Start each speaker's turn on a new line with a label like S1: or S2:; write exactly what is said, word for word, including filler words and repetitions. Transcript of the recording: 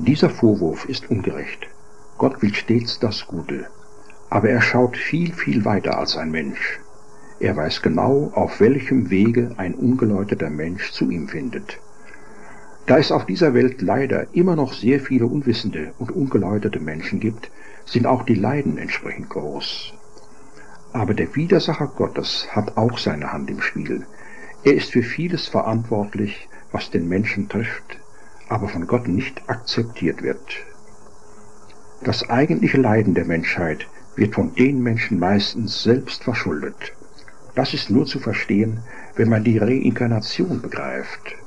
S1: Dieser Vorwurf ist ungerecht. Gott will stets das Gute, aber er schaut viel, viel weiter als ein Mensch. Er weiß genau, auf welchem Wege ein ungeläuterter Mensch zu ihm findet. Da es auf dieser Welt leider immer noch sehr viele unwissende und ungeläuterte Menschen gibt, sind auch die Leiden entsprechend groß. Aber der Widersacher Gottes hat auch seine Hand im Spiel. Er ist für vieles verantwortlich, was den Menschen trifft, aber von Gott nicht akzeptiert wird. Das eigentliche Leiden der Menschheit wird von den Menschen meistens selbst verschuldet. Das ist nur zu verstehen, wenn man die Reinkarnation begreift.